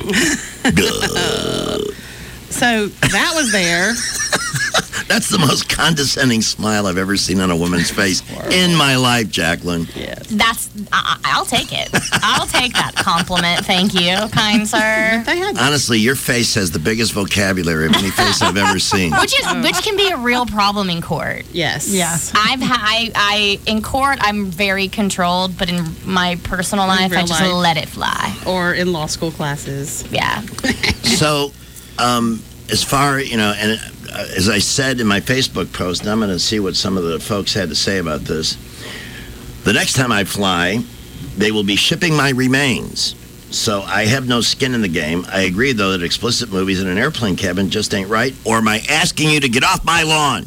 So that was there. That's the most condescending smile I've ever seen on a woman's face in my life, Jacqueline. Yes. I'll take it. I'll take that compliment. Thank you, kind sir. Honestly, your face has the biggest vocabulary of any face I've ever seen. Which can be a real problem in court. Yes. Yeah. In court I'm very controlled, but in my personal life I just let it fly. Or in law school classes. Yeah. So, as far, and as I said in my Facebook post, and I'm going to see what some of the folks had to say about this. The next time I fly, they will be shipping my remains. So I have no skin in the game. I agree, though, that explicit movies in an airplane cabin just ain't right. Or am I asking you to get off my lawn?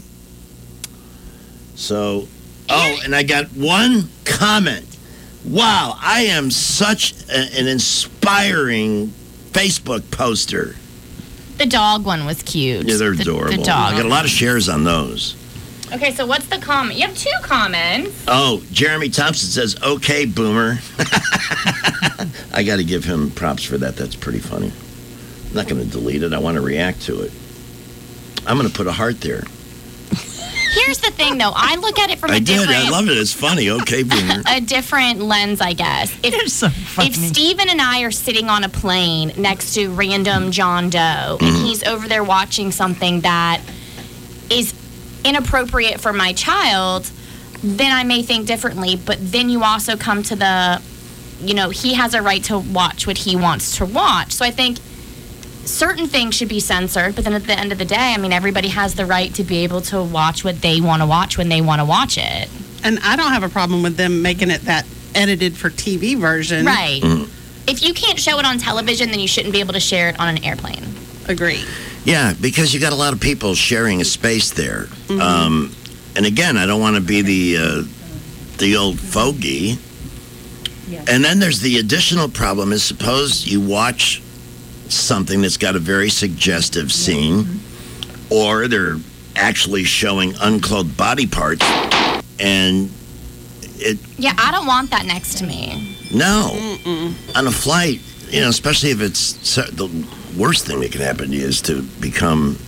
So, and I got one comment. Wow, I am such an inspiring Facebook poster. The dog one was cute. Yeah, they're adorable. The dog. I got a lot of shares on those. Okay, so what's the comment? You have 2 comments. Oh, Jeremy Thompson says, "Okay, boomer." I got to give him props for that. That's pretty funny. I'm not going to delete it. I want to react to it. I'm going to put a heart there. Here's the thing, though. I look at it from a different... I love it. It's funny. Okay, boomer. A different lens, I guess. If Steven and I are sitting on a plane next to random John Doe, and he's over there watching something that is inappropriate for my child, then I may think differently. But then you also come to the, he has a right to watch what he wants to watch. So I think certain things should be censored, but then at the end of the day, I mean, everybody has the right to be able to watch what they want to watch when they want to watch it. And I don't have a problem with them making it that edited for TV version. Right. If you can't show it on television, then you shouldn't be able to share it on an airplane. Agree. Yeah, because you got a lot of people sharing a space there. And again, I don't want to be the old fogey. Yeah. And then there's the additional problem is suppose you watch something that's got a very suggestive scene, or they're actually showing unclothed body parts, and it... Yeah, I don't want that next to me. No. On a flight, especially if it's... the worst thing that can happen to you is to become...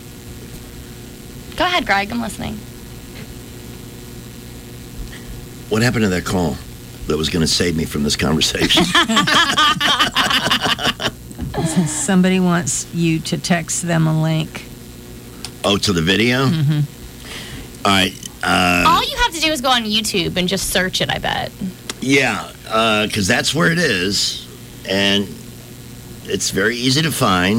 Go ahead, Greg. I'm listening. What happened to that call that was going to save me from this conversation? Somebody wants you to text them a link. Oh, to the video? Mm-hmm. All right. All you have to do is go on YouTube and just search it, I bet. Yeah, because that's where it is. And it's very easy to find.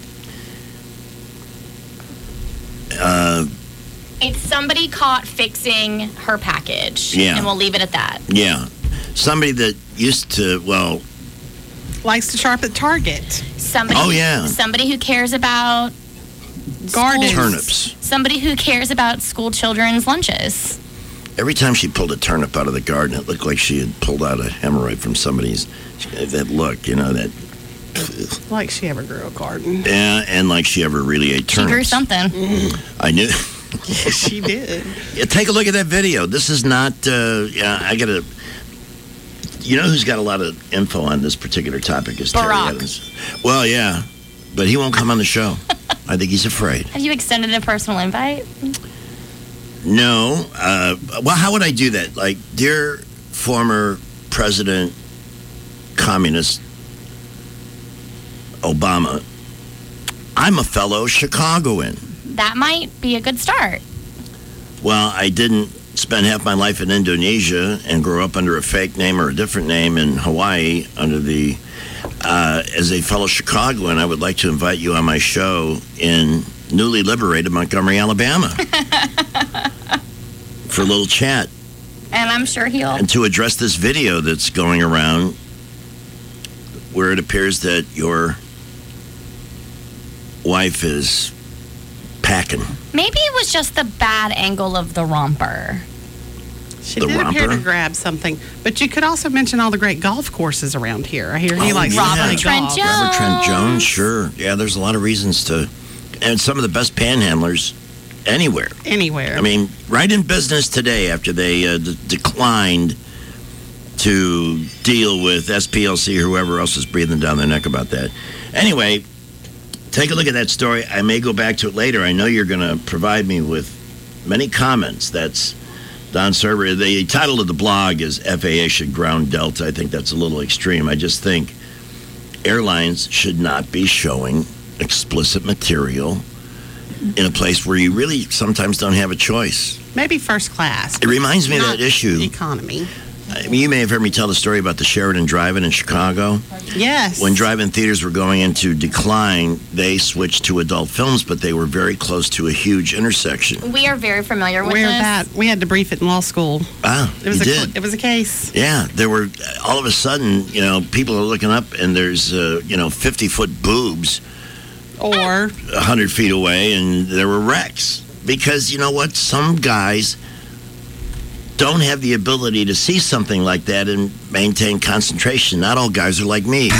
It's somebody caught fixing her package. Yeah. And we'll leave it at that. Yeah. Somebody that used to, likes to shop at Target. Somebody who cares about gardens. Turnips. Somebody who cares about school children's lunches. Every time she pulled a turnip out of the garden, it looked like she had pulled out a hemorrhoid from somebody's. That look, that. Like she ever grew a garden. Yeah, and like she ever really ate turnips. She grew something. I knew. Yes, she did. Yeah, take a look at that video. This is not. I gotta. You know who's got a lot of info on this particular topic is Terry Barack. Evans. Well, yeah, but he won't come on the show. I think he's afraid. Have you extended a personal invite? No. Well, how would I do that? Like, dear former President, Communist Obama, I'm a fellow Chicagoan. That might be a good start. Well, I didn't spent half my life in Indonesia and grew up under a fake name or a different name in Hawaii under the as a fellow Chicagoan, I would like to invite you on my show in newly liberated Montgomery, Alabama for a little chat. And I'm sure he'll... And to address this video that's going around where it appears that your wife is packing. Maybe it was just the bad angle of the romper. She did appear to grab something. But you could also mention all the great golf courses around here. I hear he likes Robert Trent Jones. Robert Trent Jones, sure. Yeah, there's a lot of reasons to... And some of the best panhandlers anywhere. Anywhere. I mean, right in business today after they declined to deal with SPLC or whoever else is breathing down their neck about that. Anyway, take a look at that story. I may go back to it later. I know you're going to provide me with many comments. That's Don Server. The title of the blog is FAA should ground Delta. I think that's a little extreme. I just think airlines should not be showing explicit material in a place where you really sometimes don't have a choice. Maybe first class. It reminds me of that issue. Economy. I mean, you may have heard me tell the story about the Sheridan Drive-In in Chicago. Yes. When drive-in theaters were going into decline, they switched to adult films, but they were very close to a huge intersection. We are very familiar with this. We had to brief it in law school. Ah, it was you did. It was a case. Yeah, there were, all of a sudden, people are looking up and there's, 50-foot boobs. Or 100 feet away, and there were wrecks. Because, you know what? Some guys don't have the ability to see something like that and maintain concentration. Not all guys are like me.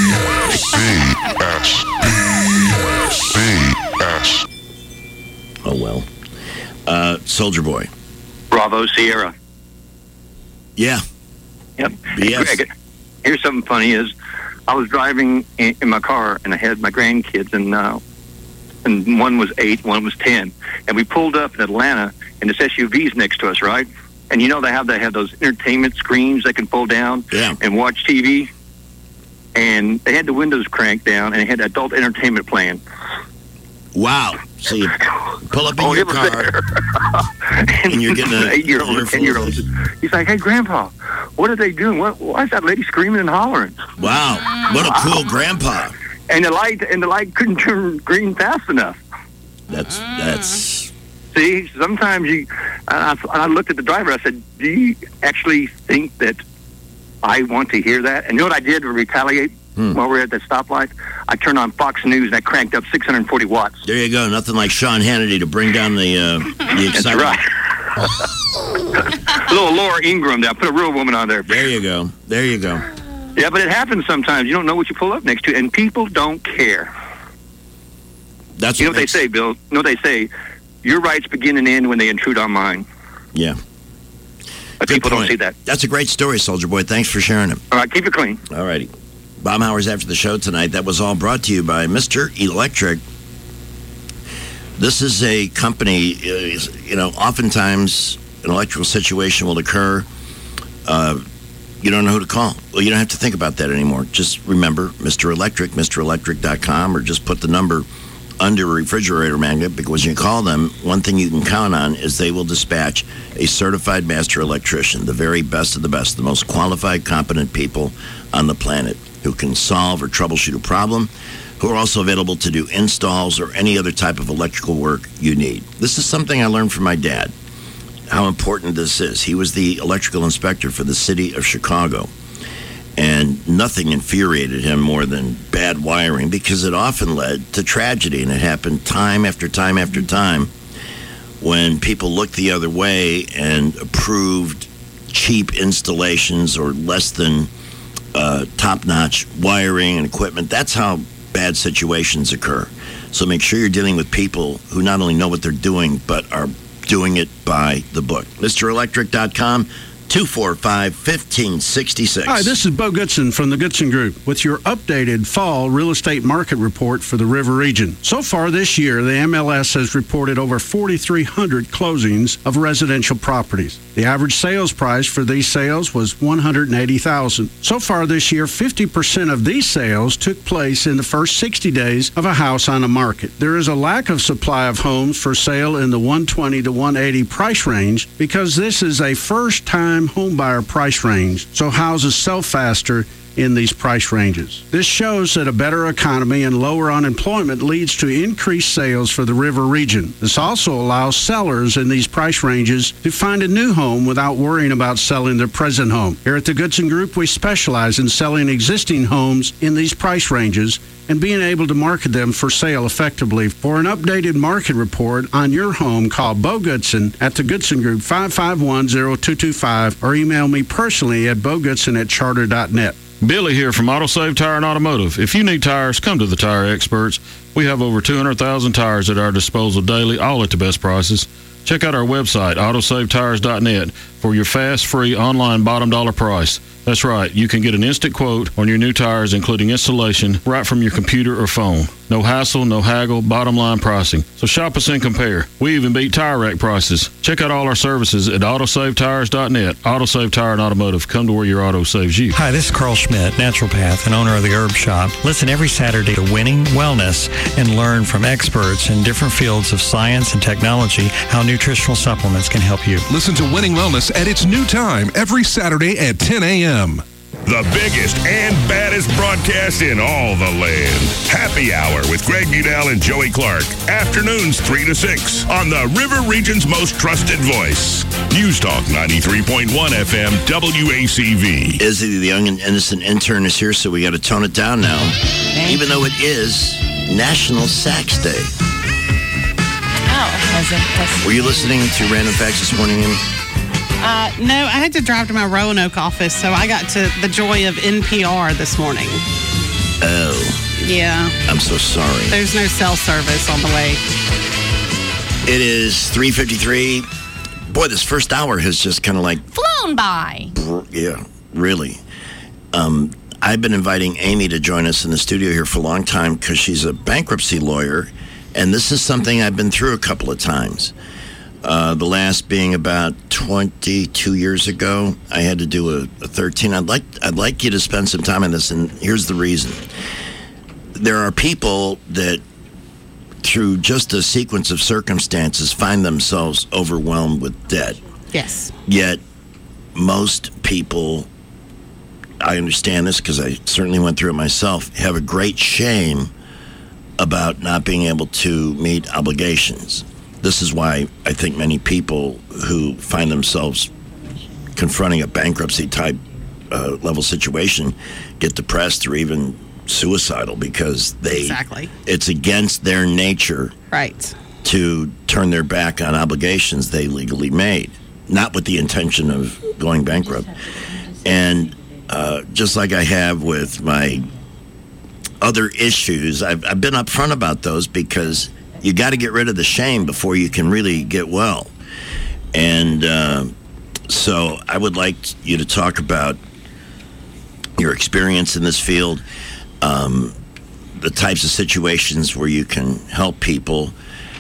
Oh, well. Soldier Boy. Bravo Sierra. Yeah. Yep. Yes. Greg, here's something funny is I was driving in my car, and I had my grandkids, and one was 8, one was 10. And we pulled up in Atlanta, and this SUV's next to us, right? And they have those entertainment screens they can pull down and watch TV. And they had the windows cranked down, and they had adult entertainment playing. Wow. So you pull up in your car, and you're getting an 8-year-old or 10-year-old. He's like, hey, Grandpa, what are they doing? Why is that lady screaming and hollering? Wow. What a cool grandpa. And the light couldn't turn green fast enough. That's... See, sometimes I looked at the driver, I said, do you actually think that I want to hear that? And you know what I did to retaliate while we were at that stoplight? I turned on Fox News and I cranked up 640 watts. There you go. Nothing like Sean Hannity to bring down the excitement. That's right. A little Laura Ingraham there. I put a real woman on there. There you go. Yeah, but it happens sometimes. You don't know what you pull up next to, and people don't care. That's what they say, Bill. You know what they say? Your rights begin and end when they intrude on mine. Yeah. But people don't see that. That's a great story, Soldier Boy. Thanks for sharing it. All right, keep it clean. All righty. Bomb Hours after the show tonight. That was all brought to you by Mr. Electric. This is a company, oftentimes an electrical situation will occur. You don't know who to call. Well, you don't have to think about that anymore. Just remember Mr. Electric, MrElectric.com, or just put the number under a refrigerator magnet, because when you call them, one thing you can count on is they will dispatch a certified master electrician, the very best of the best, the most qualified, competent people on the planet who can solve or troubleshoot a problem, who are also available to do installs or any other type of electrical work you need. This is something I learned from my dad, how important this is. He was the electrical inspector for the city of Chicago. And nothing infuriated him more than bad wiring, because it often led to tragedy. And it happened time after time after time when people looked the other way and approved cheap installations or less than top-notch wiring and equipment. That's how bad situations occur. So make sure you're dealing with people who not only know what they're doing, but are doing it by the book. MrElectric.com. 245-1566. Hi, this is Bo Goodson from the Goodson Group with your updated fall real estate market report for the River Region. So far this year, the MLS has reported over 4,300 closings of residential properties. The average sales price for these sales was $180,000. So far this year, 50% of these sales took place in the first 60 days of a house on the market. There is a lack of supply of homes for sale in the 120 to 180 price range because this is a first-time homebuyer price range, so houses sell faster in these price ranges. This shows that a better economy and lower unemployment leads to increased sales for the River Region. This also allows sellers in these price ranges to find a new home without worrying about selling their present home. Here at the Goodson Group, we specialize in selling existing homes in these price ranges and being able to market them for sale effectively. For an updated market report on your home, call Bo Goodson at the Goodson Group 551-0225 or email me personally at bogoodson@charter.net. Billy here from AutoSave Tire and Automotive. If you need tires, come to the Tire Experts. We have over 200,000 tires at our disposal daily, all at the best prices. Check out our website, autosavetires.net, for your fast, free, online bottom dollar price. That's right, you can get an instant quote on your new tires, including installation, right from your computer or phone. No hassle, no haggle, bottom line pricing. So shop us and compare. We even beat tire rack prices. Check out all our services at autosavetires.net. AutoSave Tire and Automotive. Come to where your auto saves you. Hi, this is Carl Schmidt, naturopath and owner of the Herb Shop. Listen every Saturday to Winning Wellness and learn from experts in different fields of science and technology how nutritional supplements can help you. Listen to Winning Wellness at its new time every Saturday at 10 a.m. The biggest and baddest broadcast in all the land. Happy Hour with Greg Budell and Joey Clark. Afternoons 3 to 6 on the River Region's most trusted voice. News Talk 93.1 FM WACV. Izzy, the young and innocent intern, is here, so we got to tone it down now. Even though it is National Sax Day. Oh, Were you listening to Random Facts this morning, Amy? No, I had to drive to my Roanoke office, so I got to the joy of NPR this morning. Oh. Yeah. I'm so sorry. There's no cell service on the way. It is 3:53. Boy, this first hour has just kind of like... flown by. Yeah, really. I've been inviting Amy to join us in the studio here for a long time because she's a bankruptcy lawyer, and this is something I've been through a couple of times. The last being about 22 years ago. I had to do a 13. I'd like you to spend some time on this, and here's the reason. There are people that, through just a sequence of circumstances, find themselves overwhelmed with debt. Yes. Yet, most people, I understand this because I certainly went through it myself, have a great shame about not being able to meet obligations. This is why I think many people who find themselves confronting a bankruptcy type level situation get depressed or even suicidal because it's against their nature to turn their back on obligations they legally made, not with the intention of going bankrupt. And just like I have with my other issues, I've been upfront about those because you got to get rid of the shame before you can really get well. And so I would like you to talk about your experience in this field, the types of situations where you can help people,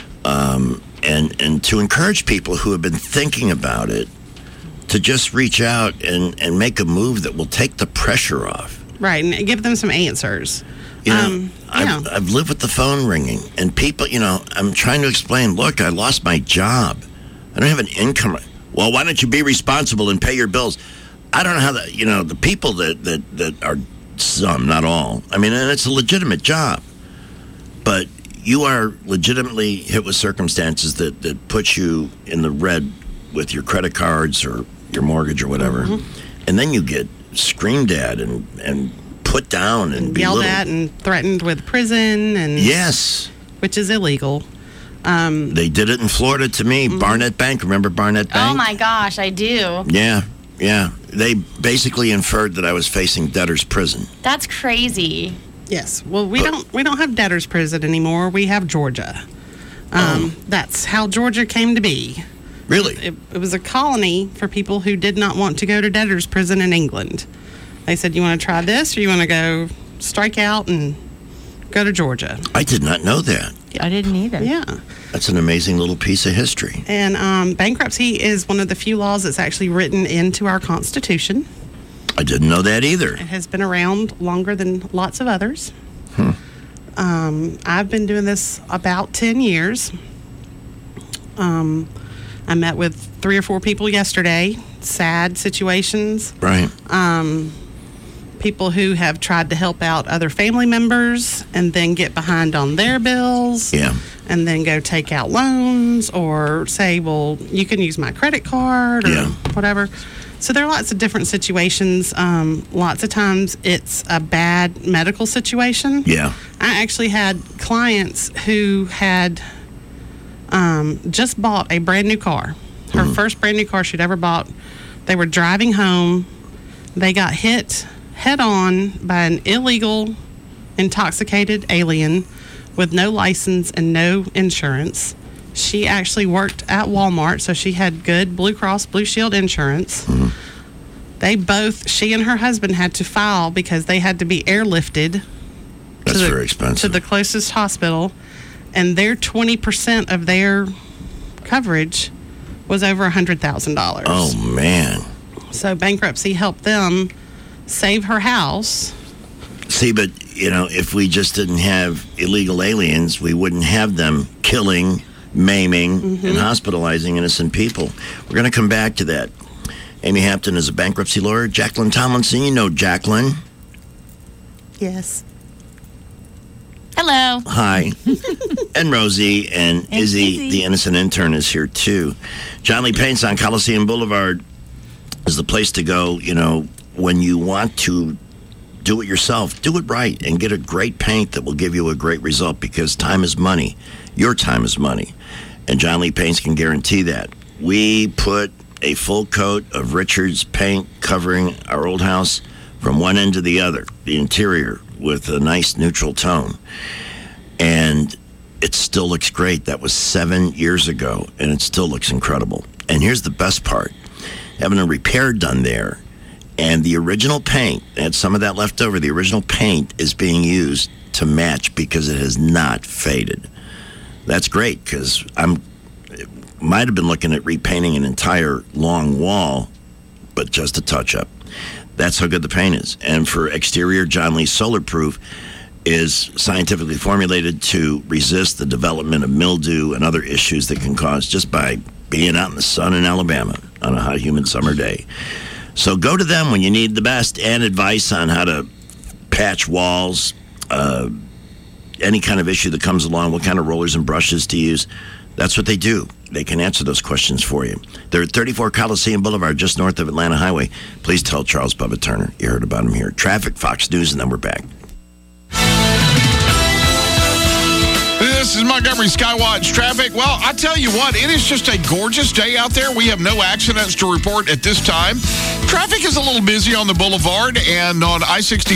and to encourage people who have been thinking about it to just reach out and make a move that will take the pressure off. Right, and give them some answers. You know, I've lived with the phone ringing, and people, I'm trying to explain, look, I lost my job. I don't have an income. Well, why don't you be responsible and pay your bills? I don't know how that, the people that are, some, not all. I mean, and it's a legitimate job. But you are legitimately hit with circumstances that put you in the red with your credit cards or your mortgage or whatever. Mm-hmm. And then you get screamed at and put down and yelled at and threatened with prison, and which is illegal. They did it in Florida to me. Mm-hmm. Barnett Bank, remember Barnett Bank? Oh my gosh, I do. Yeah. They basically inferred that I was facing debtor's prison. That's crazy. Yes. Well, we don't have debtor's prison anymore. We have Georgia. That's how Georgia came to be. Really? It was a colony for people who did not want to go to debtor's prison in England. They said, you want to try this or you want to go strike out and go to Georgia? I did not know that. I didn't either. Yeah. That's an amazing little piece of history. And bankruptcy is one of the few laws that's actually written into our Constitution. I didn't know that either. It has been around longer than lots of others. I've been doing this about 10 years. I met with 3 or 4 people yesterday. Sad situations. Right. People who have tried to help out other family members and then get behind on their bills. Yeah. And then go take out loans or say, well, you can use my credit card or whatever. So there are lots of different situations. Lots of times it's a bad medical situation. Yeah. I actually had clients who had just bought a brand new car. Her first brand new car she'd ever bought. They were driving home. They got hit head on by an illegal, intoxicated alien with no license and no insurance. She actually worked at Walmart, so she had good Blue Cross Blue Shield insurance. They both, she and her husband, had to file because they had to be airlifted. That's very expensive. To the closest hospital, and their 20% of their coverage was over $100,000. Oh, man. So bankruptcy helped them save her house. See, but, if we just didn't have illegal aliens, we wouldn't have them killing, maiming, and hospitalizing innocent people. We're going to come back to that. Amy Hampton is a bankruptcy lawyer. Jacqueline Tomlinson, you know Jacqueline. Yes. Hello. Hi. And Rosie and Izzy, the innocent intern, is here too. John Lee Paints on Coliseum Boulevard is the place to go, when you want to do it yourself. Do it right and get a great paint that will give you a great result, because time is money. Your time is money. And John Lee Paints can guarantee that. We put a full coat of Richards paint covering our old house from one end to the other, the interior, with a nice neutral tone. And it still looks great. That was 7 years ago, and it still looks incredible. And here's the best part. Having a repair done there, and the original paint, they had some of that left over, the original paint is being used to match because it has not faded. That's great, because might have been looking at repainting an entire long wall, but just a touch-up. That's how good the paint is. And for exterior, John Lee Solar Proof is scientifically formulated to resist the development of mildew and other issues that can cause just by being out in the sun in Alabama on a hot, humid summer day. So go to them when you need the best and advice on how to patch walls, any kind of issue that comes along, what kind of rollers and brushes to use. That's what they do. They can answer those questions for you. They're at 34 Coliseum Boulevard, just north of Atlanta Highway. Please tell Charles Bubba Turner you heard about him here. Traffic, Fox News, and then we're back. This is Montgomery Skywatch traffic. Well, I tell you what, it is just a gorgeous day out there. We have no accidents to report at this time. Traffic is a little busy on the boulevard and on I-60.